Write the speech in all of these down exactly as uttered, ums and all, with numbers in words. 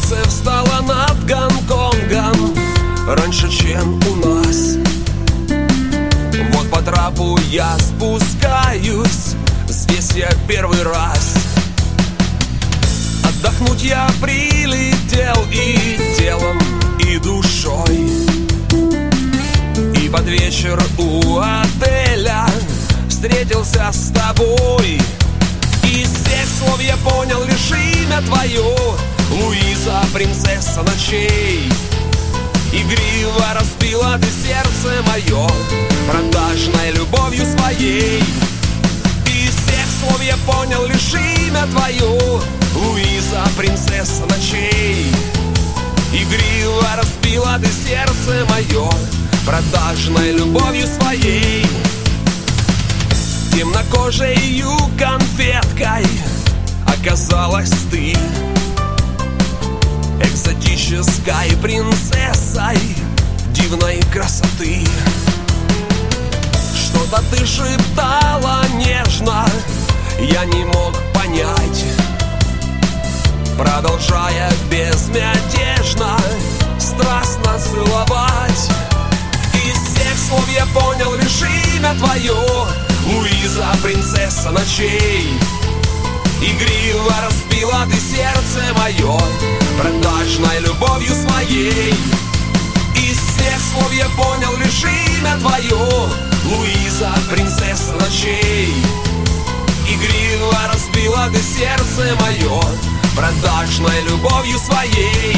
солнце встало над Гонконгом раньше, чем у нас. Вот по трапу я спускаюсь, здесь я первый раз. Отдохнуть я прилетел и телом, и душой. И под вечер у отеля встретился с тобой. Из всех слов я понял лишь имя твое, Луиза, принцесса ночей. Игриво разбила ты сердце мое продажной любовью своей. Из всех слов я понял лишь имя твое, Луиза, принцесса ночей. Игриво разбила ты сердце мое продажной любовью своей. Темнокожею конфеткой оказалась ты, экзотической принцессой дивной красоты. Что-то ты шептала нежно, я не мог понять, продолжая безмятежно, страстно целовать. Из всех слов я понял лишь имя твое, Луиза, принцесса ночей. Игриво разбила ты сердце мое продажной любовью своей. Из всех слов я понял лишь имя твое, Луиза, принцесса ночей. Игриво разбила ты сердце мое продажной любовью своей.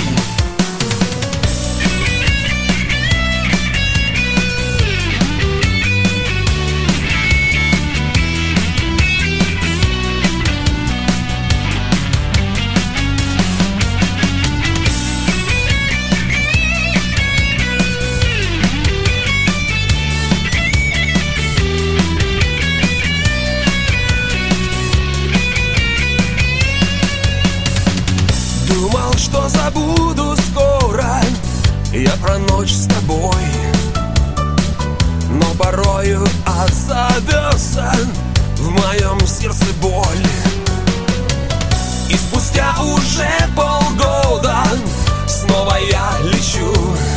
Думал, что забуду скоро я про ночь с тобой, но порою отзовется в моем сердце боль. И спустя уже полгода снова я лечу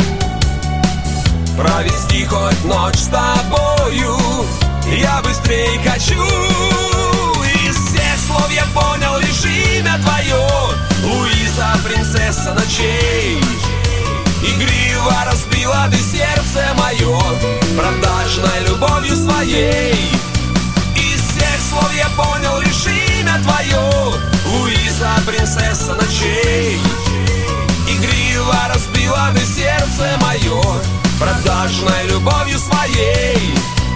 провести хоть ночь с тобою, я быстрее хочу. Из всех слов я понял лишь имя твое, Луиза, принцесса ночей. Игриво разбила ты сердце мое продажной любовью своей. Из всех слов я понял лишь имя твое, Луиза, принцесса ночей. Игриво разбила ты сердце мое продажной любовью своей.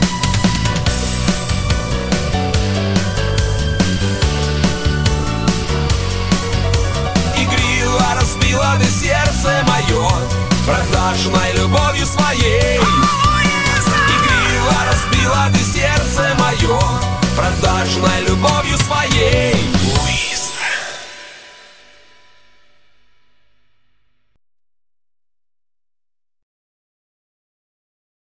Разбила ты сердце мое продажной любовью своей. Игриво разбила ты сердце мое продажной любовью своей.